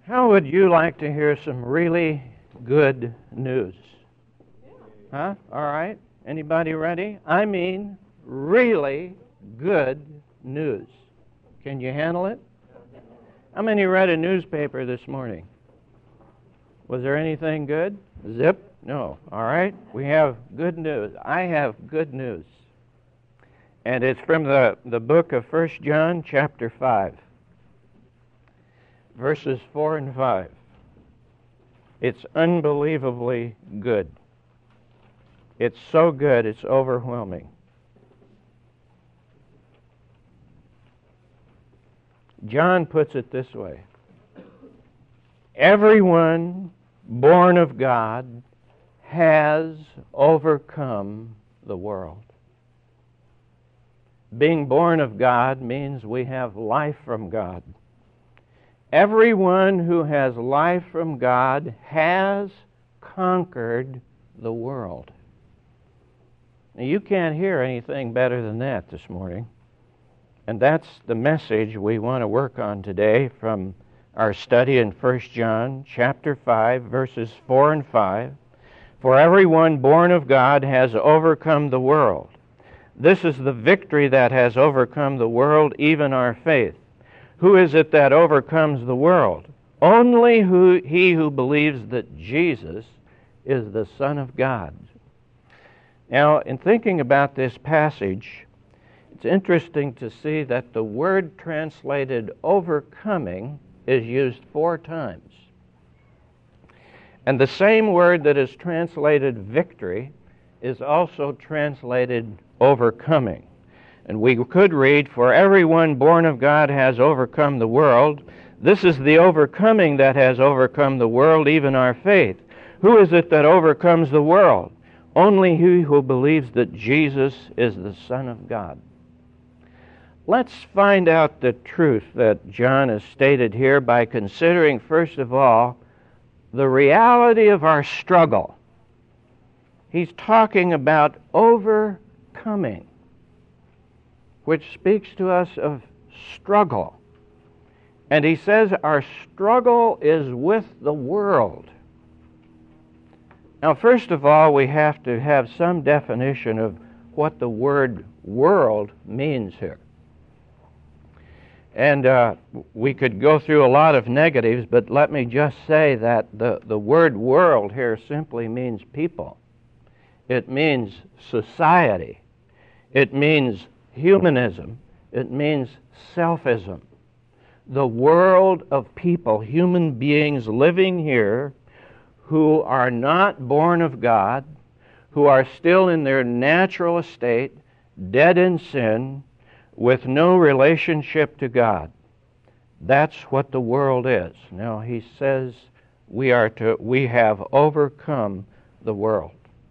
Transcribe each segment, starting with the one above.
How would you like to hear some really good news? Huh? All right. Anybody ready? I mean, really good news. Can you handle it? How many read a newspaper this morning? Was there anything good? Zip? No. All right. We have good news. I have good news. And it's from the book of 1 John chapter 5. Verses 4 and 5. It's unbelievably good. It's so good, it's overwhelming. John puts it this way. Everyone born of God has overcome the world. Being born of God means we have life from God. Everyone who has life from God has conquered the world. Now, you can't hear anything better than that this morning. And that's the message we want to work on today from our study in 1 John chapter 5, verses 4 and 5. For everyone born of God has overcome the world. This is the victory that has overcome the world, even our faith. Who is it that overcomes the world? Only he who believes that Jesus is the Son of God. Now, in thinking about this passage, it's interesting to see that the word translated overcoming is used 4 times. And the same word that is translated victory is also translated overcoming. And we could read, for everyone born of God has overcome the world. This is the overcoming that has overcome the world, even our faith. Who is it that overcomes the world? Only he who believes that Jesus is the Son of God. Let's find out the truth that John has stated here by considering, first of all, the reality of our struggle. He's talking about overcoming, which speaks to us of struggle. And he says our struggle is with the world. Now, first of all, we have to have some definition of what the word world means here. And we could go through a lot of negatives, but let me just say that the word world here simply means people. It means society. It means humanism. It means selfism. The world of people, human beings living here who are not born of God, who are still in their natural estate, dead in sin, with no relationship to God. That's what the world is. Now, he says we have overcome the world.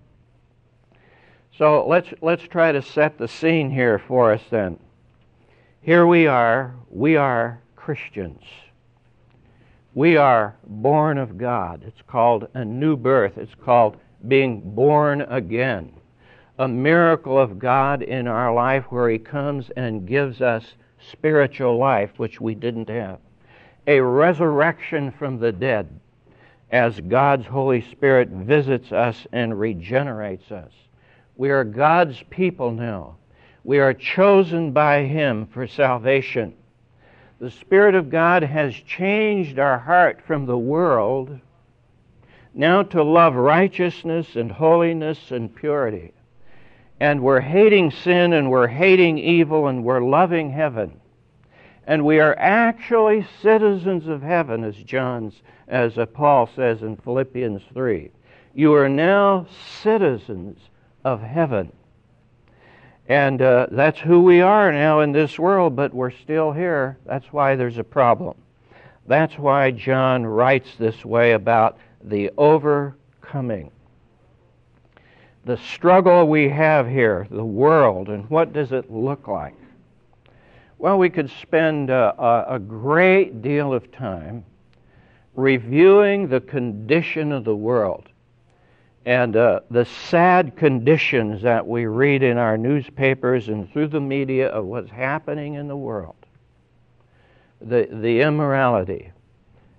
So let's try to set the scene here for us then. Here we are Christians. We are born of God. It's called a new birth. It's called being born again. A miracle of God in our life where He comes and gives us spiritual life, which we didn't have. A resurrection from the dead as God's Holy Spirit visits us and regenerates us. We are God's people now. We are chosen by Him for salvation. The Spirit of God has changed our heart from the world now to love righteousness and holiness and purity. And we're hating sin and we're hating evil and we're loving heaven. And we are actually citizens of heaven, as Paul says in Philippians 3. You are now citizens of heaven. And that's who we are now in this world, but we're still here. That's why there's a problem. That's why John writes this way about the overcoming. The struggle we have here, the world, and what does it look like? Well, we could spend a great deal of time reviewing the condition of the world and the sad conditions that we read in our newspapers and through the media of what's happening in the world. The immorality,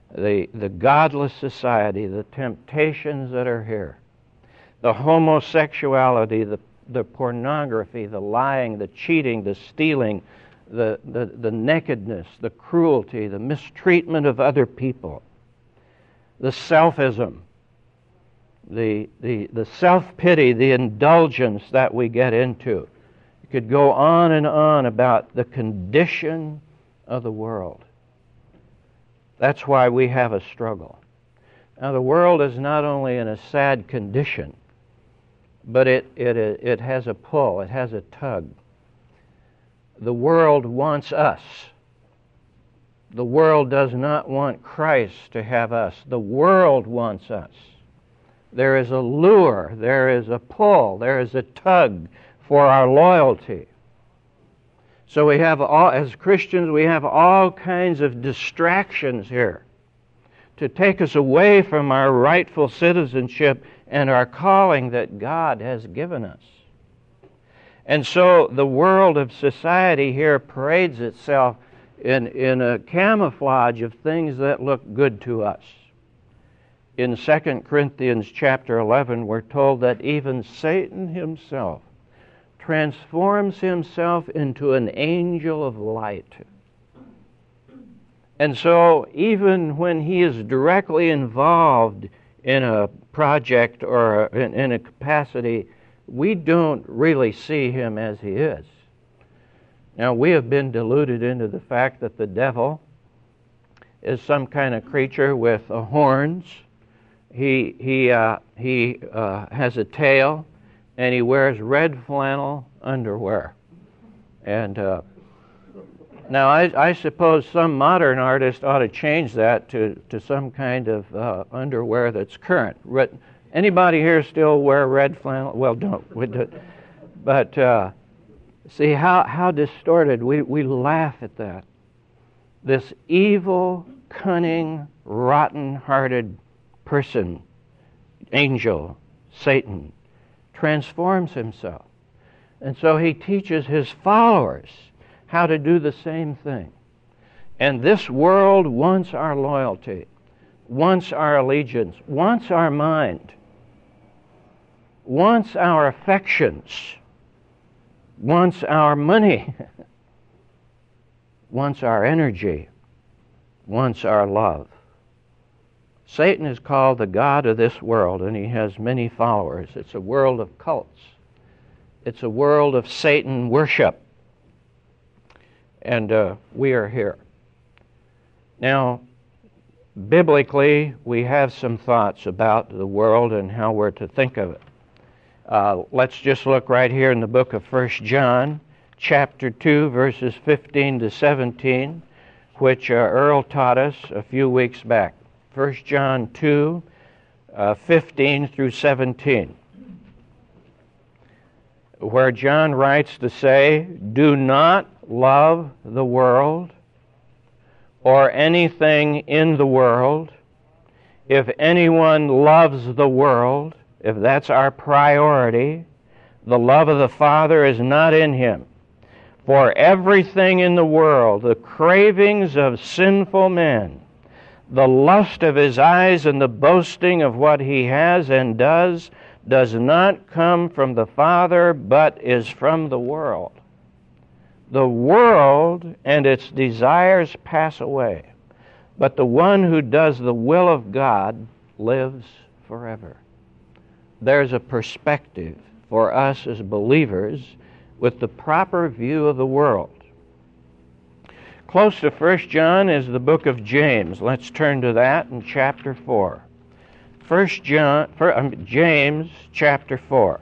the godless society, the temptations that are here, the homosexuality, the pornography, the lying, the cheating, the stealing, the nakedness, the cruelty, the mistreatment of other people, the selfism, the self-pity, the indulgence that we get into. You could go on and on about the condition of the world. That's why we have a struggle. Now, the world is not only in a sad condition, but it has a pull, it has a tug. The world wants us. The world does not want Christ to have us. The world wants us. There is a lure, there is a pull, there is a tug for our loyalty. So we have as Christians, we have all kinds of distractions here to take us away from our rightful citizenship and our calling that God has given us. And so the world of society here parades itself in a camouflage of things that look good to us. In 2 Corinthians chapter 11, we're told that even Satan himself transforms himself into an angel of light. And so even when he is directly involved in a project or in a capacity, we don't really see him as he is. Now, we have been deluded into the fact that the devil is some kind of creature with horns. He has a tail, and he wears red flannel underwear. And now I suppose some modern artist ought to change that to some kind of underwear that's current. Anybody here still wear red flannel? Well, don't. But see how distorted. We laugh at that. This evil, cunning, rotten-hearted person, angel, Satan, transforms himself. And so he teaches his followers how to do the same thing. And this world wants our loyalty, wants our allegiance, wants our mind, wants our affections, wants our money, wants our energy, wants our love. Satan is called the god of this world, and he has many followers. It's a world of cults. It's a world of Satan worship. And we are here. Now, biblically, we have some thoughts about the world and how we're to think of it. Let's just look right here in the book of 1 John, chapter 2, verses 15 to 17, which Earl taught us a few weeks back. 1 John 2, 15 through 17, where John writes to say, "Do not love the world or anything in the world. If anyone loves the world," if that's our priority, "the love of the Father is not in him. For everything in the world, the cravings of sinful men, the lust of his eyes and the boasting of what he has and does not come from the Father, but is from the world. The world and its desires pass away, but the one who does the will of God lives forever." There's a perspective for us as believers with the proper view of the world. Close to 1 John is the book of James. Let's turn to that in chapter 4. James chapter 4.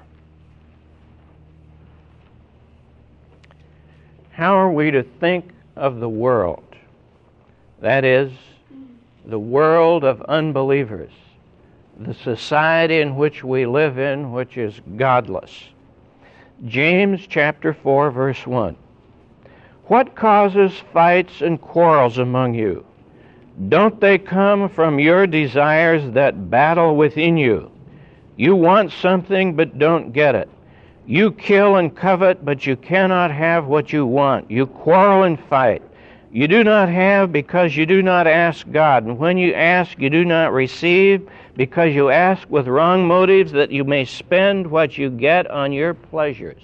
How are we to think of the world? That is, the world of unbelievers, the society in which we live in, which is godless. James chapter 4, verse 1. "What causes fights and quarrels among you? Don't they come from your desires that battle within you? You want something but don't get it. You kill and covet, but you cannot have what you want. You quarrel and fight. You do not have because you do not ask God. And when you ask, you do not receive because you ask with wrong motives, that you may spend what you get on your pleasures.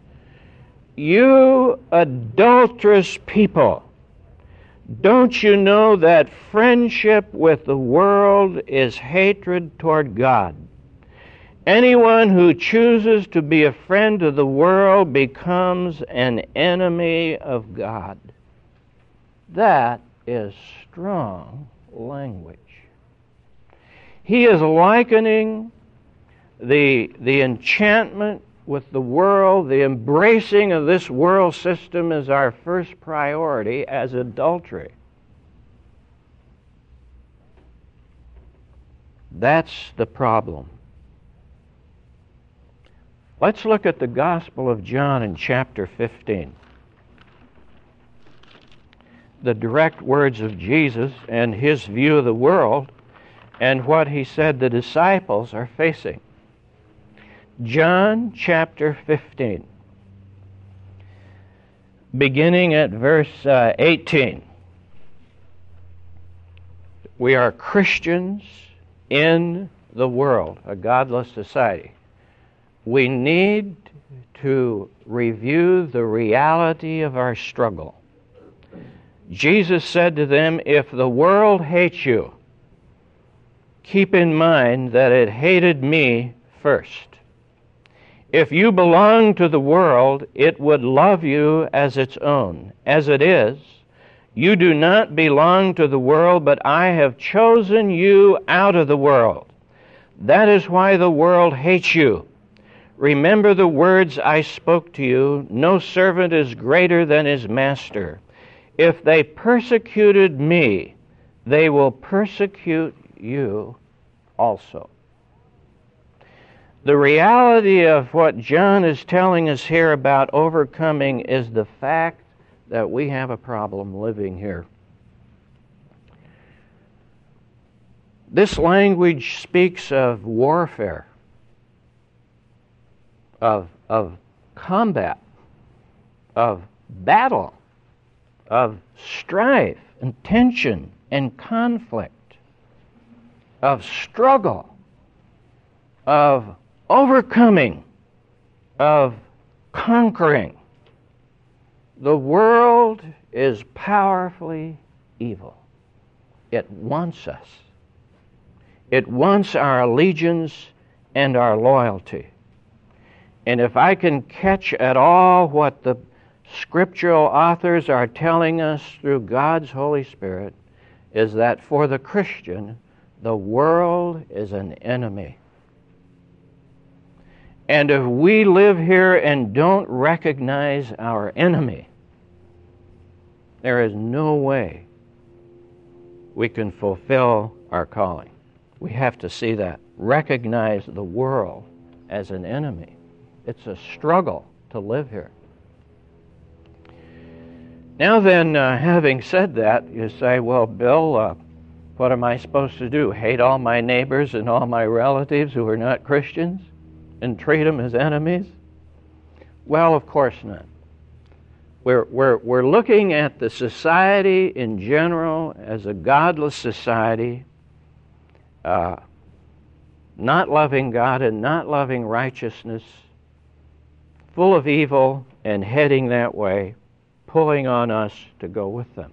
You adulterous people, don't you know that friendship with the world is hatred toward God? Anyone who chooses to be a friend of the world becomes an enemy of God. That is strong language. He is likening the enchantment with the world, the embracing of this world system as our first priority, as adultery. That's the problem. Let's look at the Gospel of John in chapter 15. The direct words of Jesus and his view of the world and what he said the disciples are facing. John chapter 15, beginning at verse 18. We are Christians in the world, a godless society. We need to review the reality of our struggle. Jesus said to them, "If the world hates you, keep in mind that it hated me first. If you belong to the world, it would love you as its own. As it is, you do not belong to the world, but I have chosen you out of the world. That is why the world hates you. Remember the words I spoke to you, no servant is greater than his master. If they persecuted me, they will persecute you also." The reality of what John is telling us here about overcoming is the fact that we have a problem living here. This language speaks of warfare, of combat, of battle, of strife and tension and conflict, of struggle, of overcoming, of conquering. The world is powerfully evil. It wants us. It wants our allegiance and our loyalty. And if I can catch at all what the scriptural authors are telling us through God's Holy Spirit, is that for the Christian, the world is an enemy. And if we live here and don't recognize our enemy, there is no way we can fulfill our calling. We have to see that. Recognize the world as an enemy. It's a struggle to live here. Now then, having said that, you say, well, Bill, what am I supposed to do? Hate all my neighbors and all my relatives who are not Christians and treat them as enemies? Well, of course not. We're looking at the society in general as a godless society, not loving God and not loving righteousness, full of evil and heading that way, pulling on us to go with them.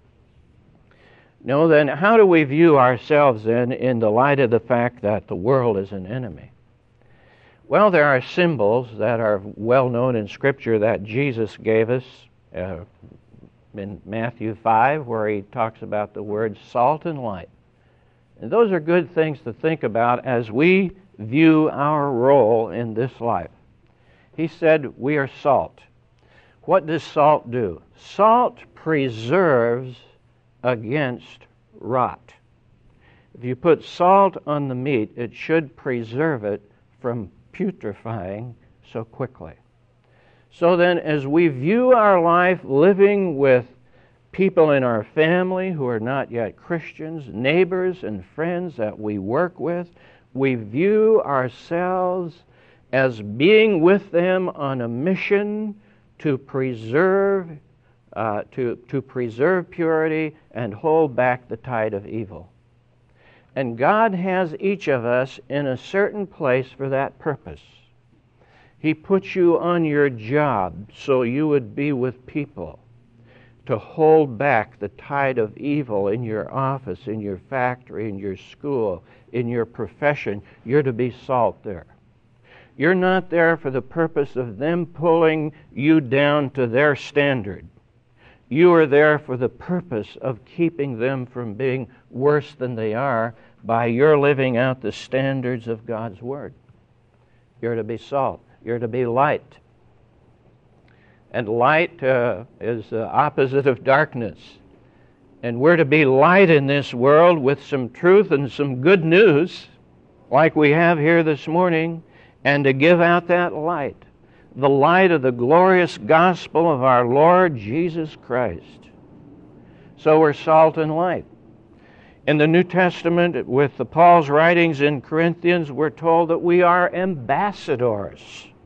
No, then how do we view ourselves then in the light of the fact that the world is an enemy? Well, there are symbols that are well known in Scripture that Jesus gave us in Matthew 5, where he talks about the words salt and light. And those are good things to think about as we view our role in this life. He said we are salt. What does salt do? Salt preserves against rot. If you put salt on the meat, it should preserve it from putrefying so quickly. So then, as we view our life living with people in our family who are not yet Christians, neighbors and friends that we work with, we view ourselves as being with them on a mission to preserve to preserve purity and hold back the tide of evil. And God has each of us in a certain place for that purpose. He puts you on your job so you would be with people, to hold back the tide of evil in your office, in your factory, in your school, in your profession. You're to be salt there. You're not there for the purpose of them pulling you down to their standard. You are there for the purpose of keeping them from being worse than they are by your living out the standards of God's Word. You're to be salt. You're to be light. And light is the opposite of darkness. And we're to be light in this world with some truth and some good news, like we have here this morning, and to give out that light, the light of the glorious gospel of our Lord Jesus Christ. So we're salt and light. In the New Testament, with Paul's writings in Corinthians, we're told that we are ambassadors.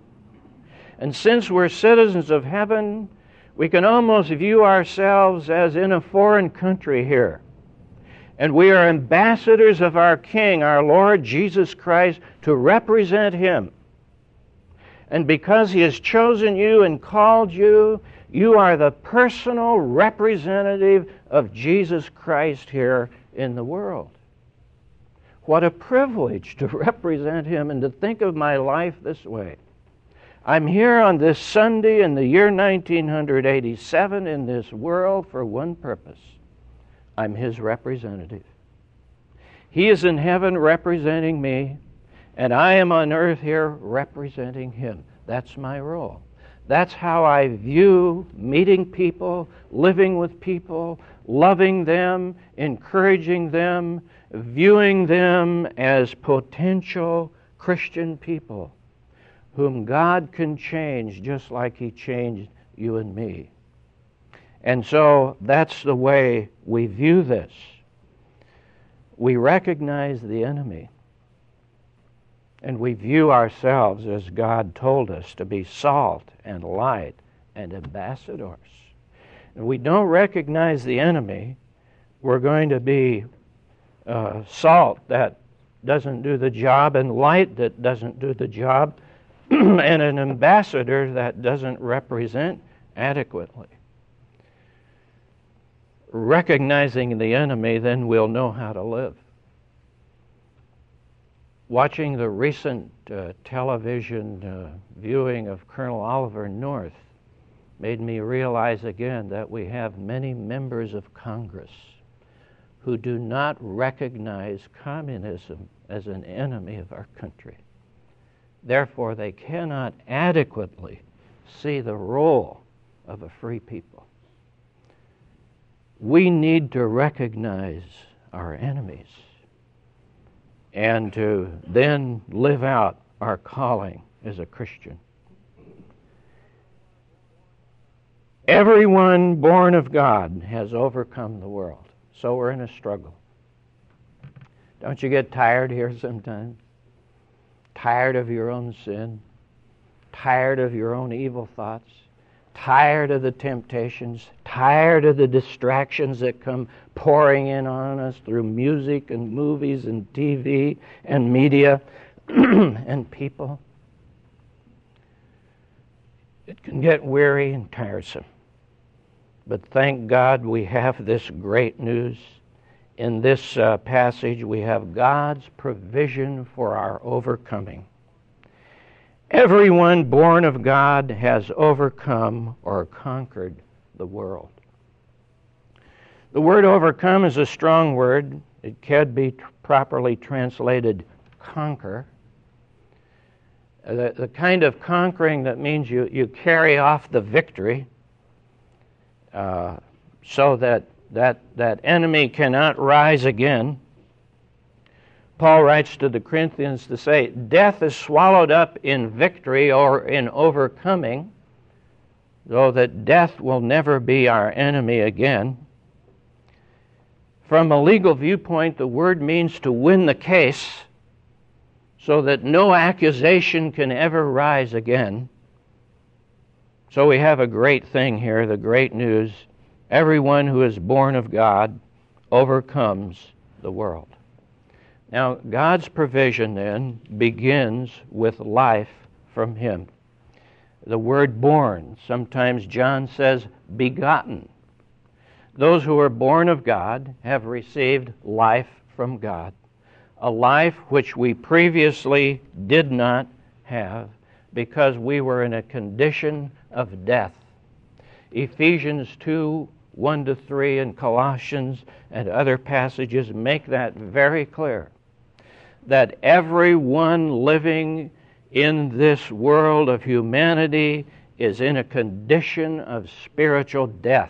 And since we're citizens of heaven, we can almost view ourselves as in a foreign country here. And we are ambassadors of our King, our Lord Jesus Christ, to represent Him. And because He has chosen you and called you, you are the personal representative of Jesus Christ here in the world. What a privilege to represent Him and to think of my life this way. I'm here on this Sunday in the year 1987 in this world for one purpose. I'm His representative. He is in heaven representing me, and I am on earth here representing Him. That's my role. That's how I view meeting people, living with people, loving them, encouraging them, viewing them as potential Christian people whom God can change just like He changed you and me. And so that's the way we view this. We recognize the enemy, and we view ourselves as God told us to be salt and light and ambassadors. And we don't recognize the enemy, we're going to be salt that doesn't do the job and light that doesn't do the job and an ambassador that doesn't represent adequately. Recognizing the enemy, then we'll know how to live. Watching the recent television viewing of Colonel Oliver North made me realize again that we have many members of Congress who do not recognize communism as an enemy of our country. Therefore, they cannot adequately see the role of a free people. We need to recognize our enemies and to then live out our calling as a Christian. Everyone born of God has overcome the world. So we're in a struggle. Don't you get tired here sometimes? Tired of your own sin? Tired of your own evil thoughts? Tired of the temptations? Tired of the distractions that come pouring in on us through music and movies and TV and media and people? It can get weary and tiresome. But thank God we have this great news. In this passage, we have God's provision for our overcoming. Everyone born of God has overcome or conquered the world. The word overcome is a strong word. It can be properly translated conquer. The kind of conquering that means you carry off the victory so that enemy cannot rise again. Paul writes to the Corinthians to say, death is swallowed up in victory or in overcoming, though that death will never be our enemy again. From a legal viewpoint, the word means to win the case so that no accusation can ever rise again. So we have a great thing here, the great news. Everyone who is born of God overcomes the world. Now, God's provision then begins with life from Him. The word born, sometimes John says begotten. Those who are born of God have received life from God, a life which we previously did not have because we were in a condition of death. Ephesians 2, 1-3, and Colossians and other passages make that very clear, that everyone living in this world of humanity is in a condition of spiritual death,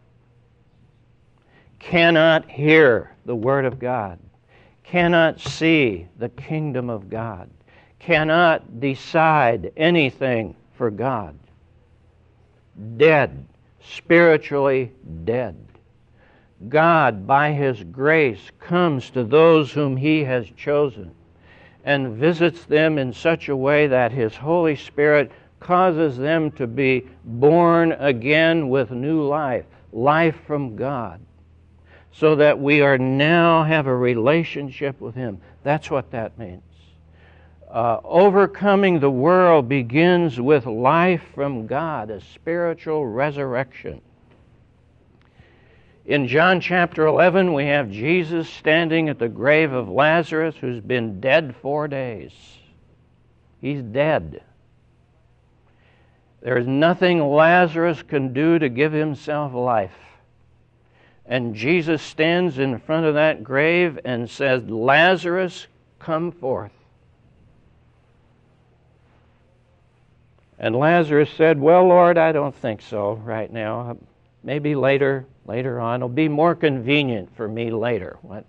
cannot hear the Word of God, cannot see the kingdom of God, cannot decide anything for God. Dead, spiritually dead. God, by His grace, comes to those whom He has chosen and visits them in such a way that His Holy Spirit causes them to be born again with new life, life from God, so that we are now have a relationship with Him. That's what that means. Overcoming the world begins with life from God, a spiritual resurrection. In John chapter 11, we have Jesus standing at the grave of Lazarus, who's been dead 4 days. He's dead. There is nothing Lazarus can do to give himself life. And Jesus stands in front of that grave and says, "Lazarus, come forth." And Lazarus said, "Well, Lord, I don't think so right now. Maybe later on. It'll be more convenient for me later." What?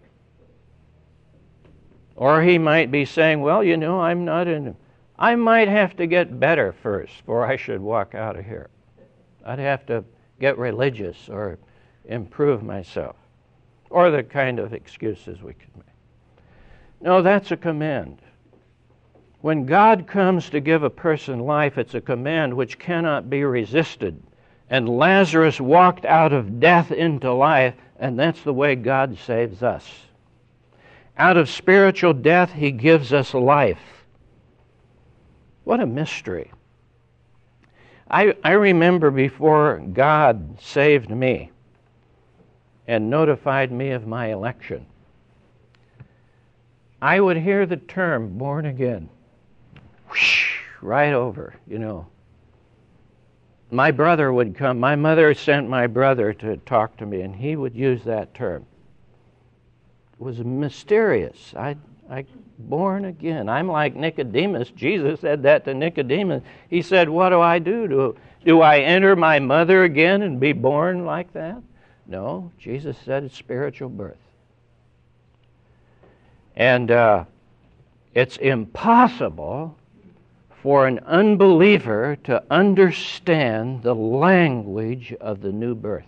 Or he might be saying, "Well, you know, I might have to get better first before I should walk out of here. I'd have to get religious or improve myself." Or the kind of excuses we could make. No, that's a command. When God comes to give a person life, it's a command which cannot be resisted. And Lazarus walked out of death into life, and that's the way God saves us. Out of spiritual death, He gives us life. What a mystery. I remember before God saved me and notified me of my election, I would hear the term born again. Whoosh, right over, you know. My brother would come. My mother sent my brother to talk to me, and he would use that term. It was mysterious. I born again. I'm like Nicodemus. Jesus said that to Nicodemus. He said, "What do I do? Do I enter my mother again and be born like that?" No, Jesus said it's spiritual birth. And it's impossible for an unbeliever to understand the language of the new birth.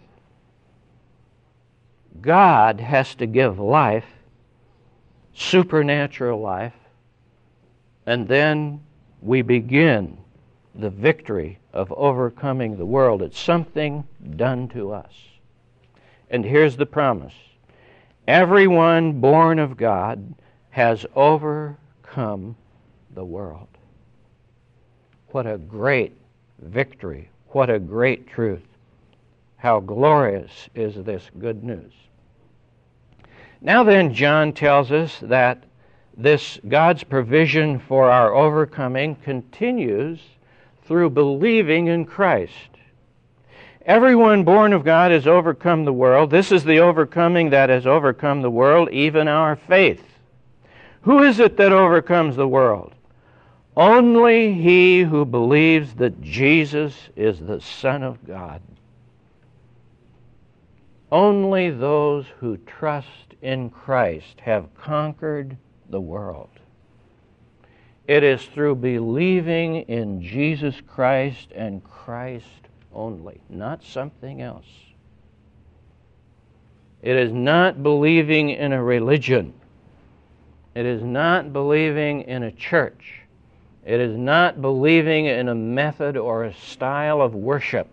God has to give life, supernatural life, and then we begin the victory of overcoming the world. It's something done to us. And here's the promise. Everyone born of God has overcome the world. What a great victory. What a great truth. How glorious is this good news. Now then, John tells us that this God's provision for our overcoming continues through believing in Christ. Everyone born of God has overcome the world. This is the overcoming that has overcome the world, even our faith. Who is it that overcomes the world? Only he who believes that Jesus is the Son of God. Only those who trust in Christ have conquered the world. It is through believing in Jesus Christ and Christ only, not something else. It is not believing in a religion. It is not believing in a church. It is not believing in a method or a style of worship.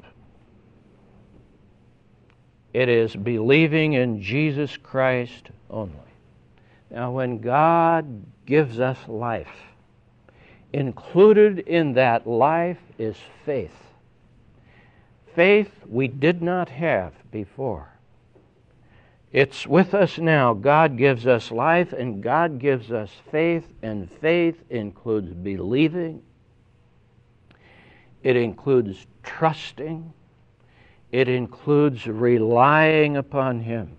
It is believing in Jesus Christ only. Now, when God gives us life, included in that life is faith. Faith we did not have before. It's with us now. God gives us life, and God gives us faith, and faith includes believing. It includes trusting. It includes relying upon Him.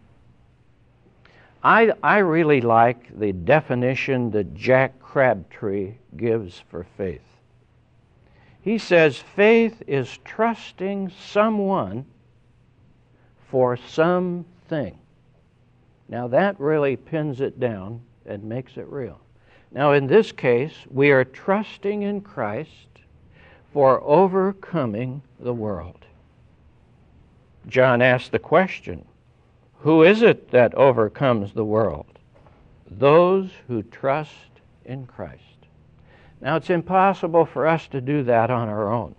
I really like the definition that Jack Crabtree gives for faith. He says, faith is trusting someone for something. Now that really pins it down and makes it real. Now in this case, we are trusting in Christ for overcoming the world. John asked the question, who is it that overcomes the world? Those who trust in Christ. Now it's impossible for us to do that on our own.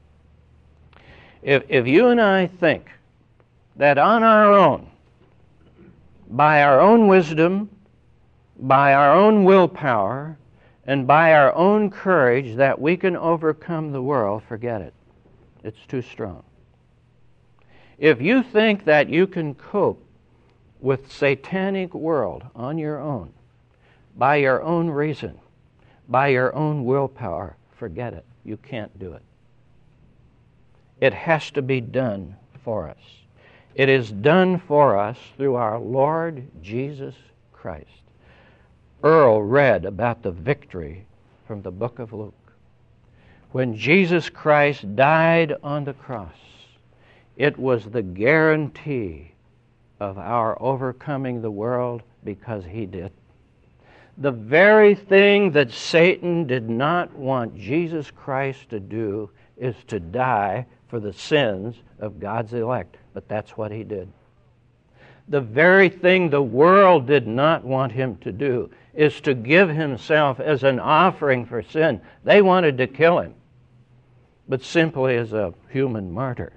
If you and I think that on our own, by our own wisdom, by our own willpower, and by our own courage that we can overcome the world, forget it. It's too strong. If you think that you can cope with satanic world on your own, by your own reason, by your own willpower, forget it. You can't do it. It has to be done for us. It is done for us through our Lord Jesus Christ. Earl read about the victory from the book of Luke. When Jesus Christ died on the cross, it was the guarantee of our overcoming the world because He did. The very thing that Satan did not want Jesus Christ to do is to die for the sins of God's elect. But that's what He did. The very thing the world did not want Him to do is to give Himself as an offering for sin. They wanted to kill Him, but simply as a human martyr.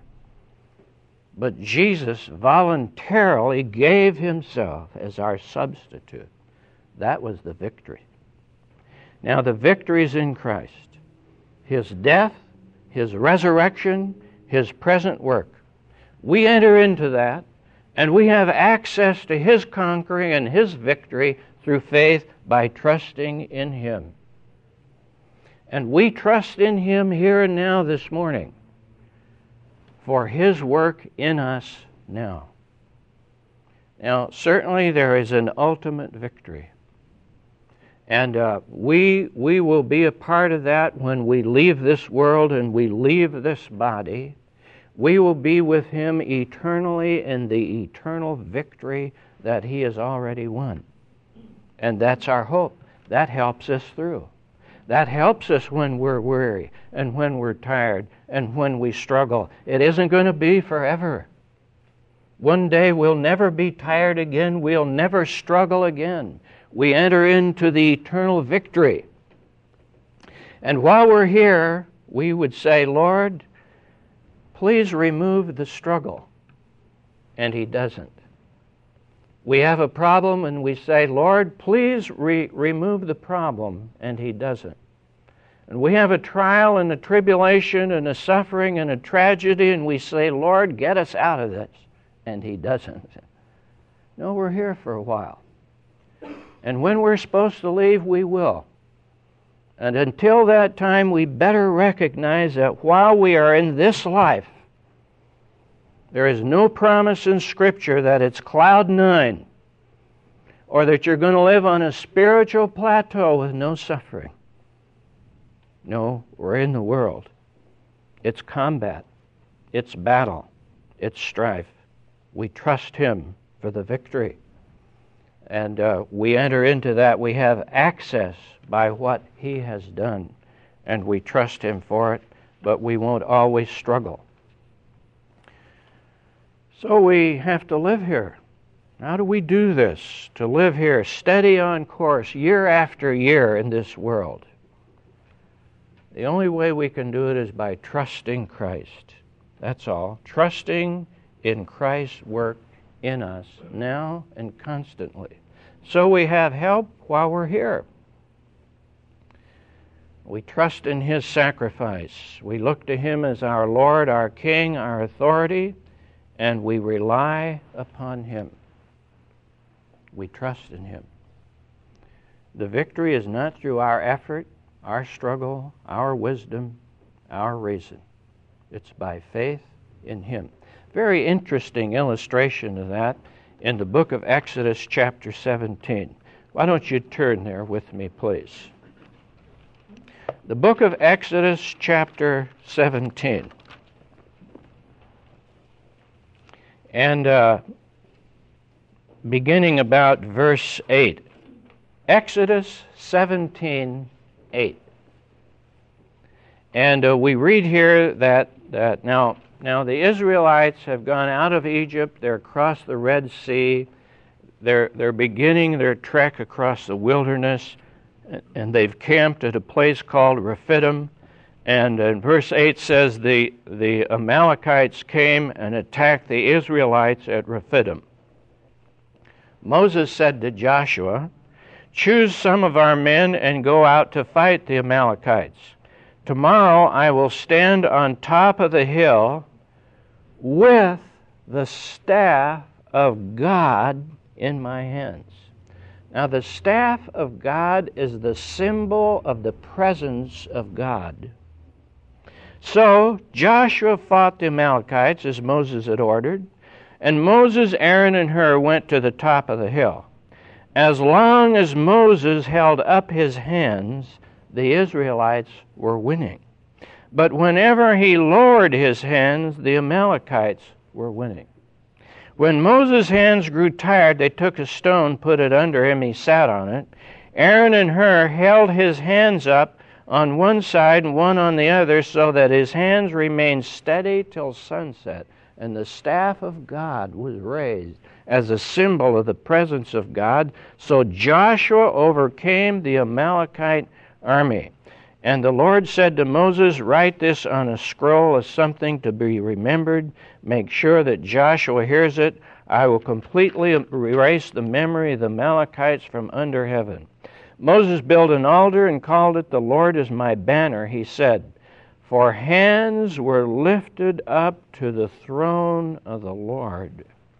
But Jesus voluntarily gave Himself as our substitute. That was the victory. Now the victory is in Christ. His death, His resurrection, His present work. We enter into that, and we have access to His conquering and His victory through faith by trusting in Him. And we trust in Him here and now this morning for His work in us now. Now, certainly there is an ultimate victory. And we will be a part of that when we leave this world and we leave this body. We will be with Him eternally in the eternal victory that He has already won. And that's our hope. That helps us through. That helps us when we're weary and when we're tired and when we struggle. It isn't going to be forever. One day we'll never be tired again. We'll never struggle again. We enter into the eternal victory. And while we're here, we would say, Lord, please remove the struggle. And He doesn't. We have a problem and we say, Lord, please remove the problem. And He doesn't. And we have a trial and a tribulation and a suffering and a tragedy and we say, Lord, get us out of this. And He doesn't. No, we're here for a while. And when we're supposed to leave, we will. And until that time, we better recognize that while we are in this life, there is no promise in Scripture that it's cloud nine or that you're going to live on a spiritual plateau with no suffering. No, we're in the world. It's combat. It's battle. It's strife. We trust Him for the victory. And we enter into that. We have access by what He has done. And we trust Him for it, but we won't always struggle. So we have to live here. How do we do this? To live here, steady on course, year after year in this world. The only way we can do it is by trusting Christ. That's all. Trusting in Christ's work in us now and constantly. So we have help while we're here. We trust in His sacrifice. We look to Him as our Lord, our King, our authority, and we rely upon Him. We trust in Him. The victory is not through our effort, our struggle, our wisdom, our reason. It's by faith in Him. Very interesting illustration of that in the book of Exodus chapter 17. Why don't you turn there with me, please? The book of Exodus chapter 17. And beginning about verse 8. Exodus 17:8. And we read here that now the Israelites have gone out of Egypt. They're across the Red Sea. They're beginning their trek across the wilderness, and they've camped at a place called Rephidim. And in verse 8 says the Amalekites came and attacked the Israelites at Rephidim. Moses said to Joshua, "Choose some of our men and go out to fight the Amalekites. Tomorrow I will stand on top of the hill with the staff of God in my hands." Now the staff of God is the symbol of the presence of God. So Joshua fought the Amalekites as Moses had ordered, and Moses, Aaron, and Hur went to the top of the hill. As long as Moses held up his hands, the Israelites were winning. But whenever he lowered his hands, the Amalekites were winning. When Moses' hands grew tired, they took a stone, put it under him, he sat on it. Aaron and Hur held his hands up on one side and one on the other so that his hands remained steady till sunset. And the staff of God was raised as a symbol of the presence of God. So Joshua overcame the Amalekite army. And the Lord said to Moses, "Write this on a scroll as something to be remembered. Make sure that Joshua hears it. I will completely erase the memory of the Amalekites from under heaven." Moses built an altar and called it, "The Lord is my banner," he said. For hands were lifted up to the throne of the Lord.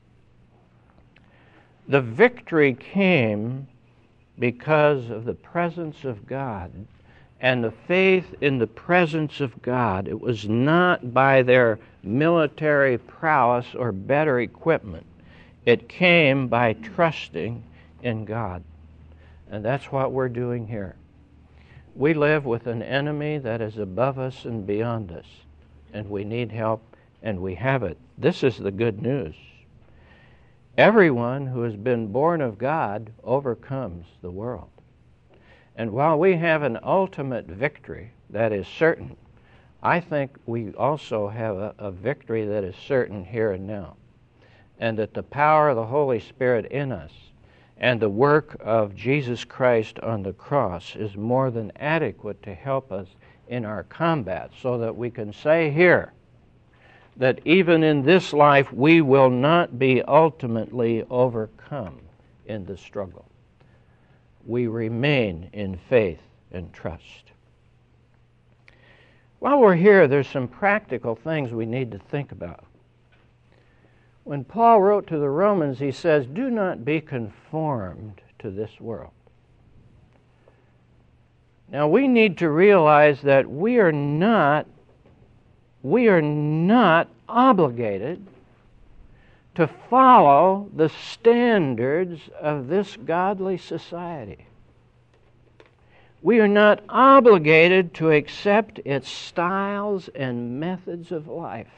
The victory came because of the presence of God and the faith in the presence of God. It was not by their military prowess or better equipment. It came by trusting in God. And that's what we're doing here. We live with an enemy that is above us and beyond us, and we need help, and we have it. This is the good news. Everyone who has been born of God overcomes the world. And while we have an ultimate victory that is certain, I think we also have a victory that is certain here and now, and that the power of the Holy Spirit in us and the work of Jesus Christ on the cross is more than adequate to help us in our combat, so that we can say here that even in this life we will not be ultimately overcome in the struggle. We remain in faith and trust. While we're here, there's some practical things we need to think about. When Paul wrote to the Romans, he says, "Do not be conformed to this world." Now we need to realize that we are not obligated to follow the standards of this godly society. We are not obligated to accept its styles and methods of life.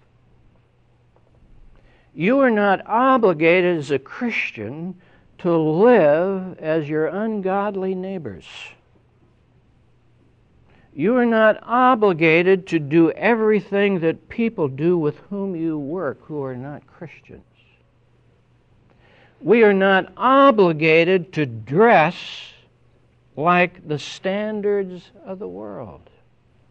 You are not obligated as a Christian to live as your ungodly neighbors. You are not obligated to do everything that people do with whom you work who are not Christians. We are not obligated to dress like the standards of the world.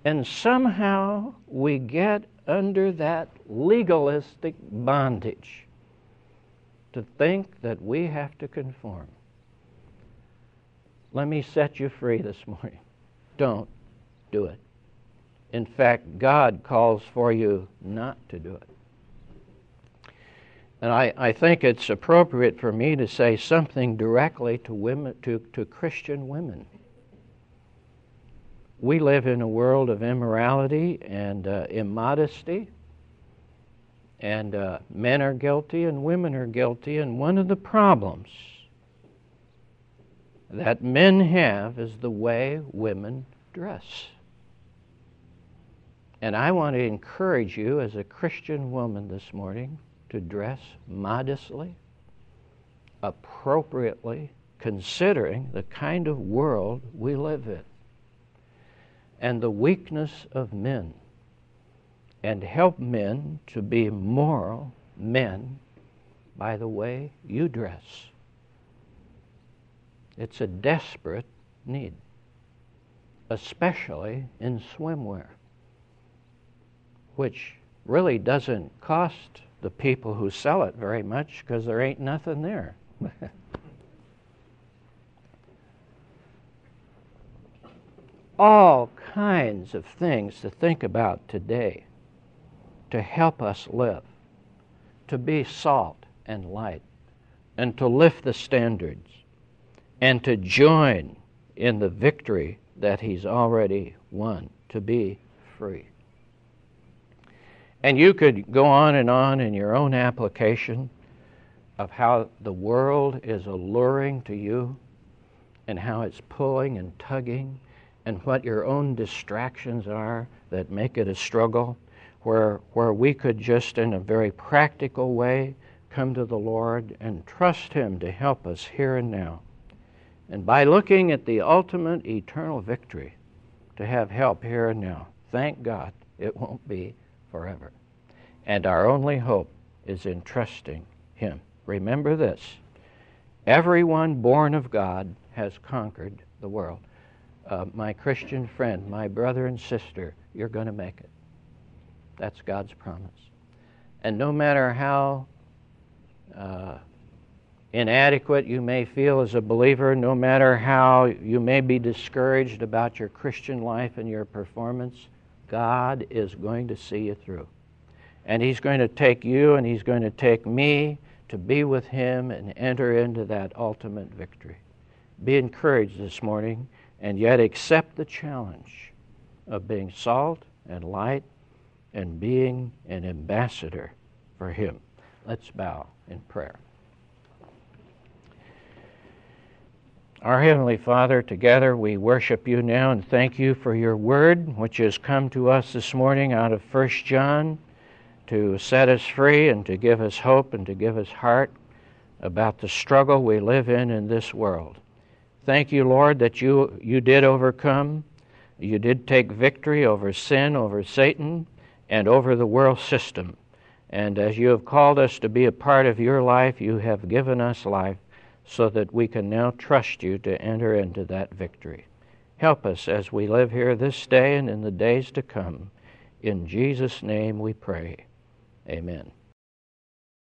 And somehow we get under that legalistic bondage to think that we have to conform. Let me set you free this morning. Don't do it. In fact, God calls for you not to do it. And I think it's appropriate for me to say something directly to women, to Christian women. We live in a world of immorality and immodesty, and men are guilty and women are guilty, and one of the problems that men have is the way women dress. And I want to encourage you as a Christian woman this morning to dress modestly, appropriately, considering the kind of world we live in and the weakness of men, and help men to be moral men by the way you dress. It's a desperate need, especially in swimwear, which really doesn't cost the people who sell it very much because there ain't nothing there. All kinds of things to think about today to help us live, to be salt and light, and to lift the standards, and to join in the victory that He's already won, to be free. And you could go on in your own application of how the world is alluring to you and how it's pulling and tugging, and what your own distractions are that make it a struggle, where we could just in a very practical way come to the Lord and trust Him to help us here and now. And by looking at the ultimate eternal victory, to have help here and now. Thank God it won't be forever. And our only hope is in trusting Him. Remember this: everyone born of God has conquered the world. My Christian friend, my brother and sister, you're going to make it. That's God's promise. And no matter how inadequate you may feel as a believer, no matter how you may be discouraged about your Christian life and your performance, God is going to see you through. And He's going to take you and He's going to take me to be with Him and enter into that ultimate victory. Be encouraged this morning, and yet accept the challenge of being salt and light and being an ambassador for Him. Let's bow in prayer. Our Heavenly Father, together we worship You now and thank You for Your Word, which has come to us this morning out of 1 John to set us free and to give us hope and to give us heart about the struggle we live in this world. Thank You, Lord, that you did overcome. You did take victory over sin, over Satan, and over the world system. And as You have called us to be a part of Your life, You have given us life so that we can now trust You to enter into that victory. Help us as we live here this day and in the days to come. In Jesus' name we pray. Amen.